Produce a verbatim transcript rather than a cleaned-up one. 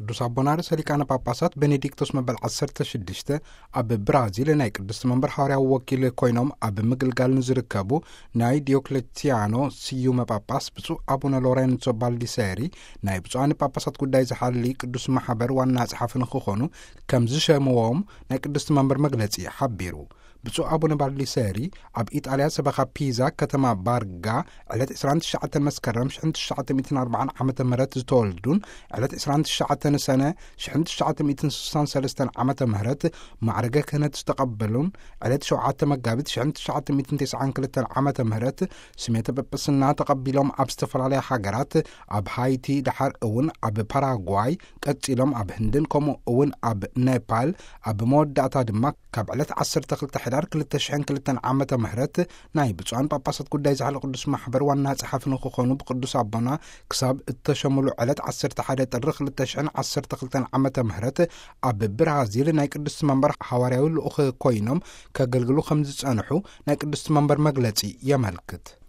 ቅዱስ አቦና ርእሰ ሊቃነ ጳጳሳት ቤኔዲክቶስ መበል ዓሰርተ ሽዱሽተ ኣብ ብራዚል ናይ ቅዱስ መንበር ሐዋርያዊ ወኪል ኮይኖም ኣብ ምግልጋል ዝርከቡ ናይ ዲዮክሌቲያኖ ስዩመ ጳጳስ ብፁዕ አቡነ ሎሬንዞ ባልዲሴሪ ናይ ብፁዓን ጳጳሳት ጉዳይ ዝሓሊ ቅዱስ ማሕበር ዋና ጸሓፊ ንክኾኑ ከም ዝሸምዎም ናይ ቅዱስ መንበር መግለጺ ሓቢሩ። ብፁዕ አቡነ ባልዲሴሪ ኣብ ኢጣልያ ሰበኻ ፒዛ ከተማ ባርጋ ዕለት عشرين تسعة መስከረም ألف وتسعمائة وأربعين ዓመተ ምህረት ዝተወልዱን ዕለት عشرين تسعة ሰነ ألف وتسعمائة وستة وستين ዓመተ ምህረት ማዕረገ ክህነት ዝተቐበሉን ዕለት شوعة መጋቢት ألف وتسعمائة وتسعين وثلاثين ዓመተ ምህረት ስሜተ ጵጵስና ተቐቢሎም ኣብ ዝተፈላለያ ሃገራት ኣብ ሃይቲ ድሓር እውን ኣብ ፓራጓይ ቀፂሎም ኣብ ህንድን ከምኡ እውን ኣብ ኔፓል ኣብ መወዳእታ ድማ ካብ ዕለት عشرة ሕዳር ألفين وعشرين ዓመተ ምህረት ናይ ብፁዓን ጳጳሳት ጉዳይ ዝሓለ ቅዱስ ማሕበር ዋና ጸሓፊ ንክኾኑ ብቅዱስ አቦና ክሳብ እተሸምሉ ዕለት عشرة ጥሪ ألفين وعشرين ዓመተ ምህረት ኣብ ብራዚል ናይ ቅዱስ መንበር ሐዋርያዊ ልኡኽ ኮይኖም ከገልግሉ ከም ዝጸንሑ ናይ ቅዱስ መንበር መግለጺ የመልክት።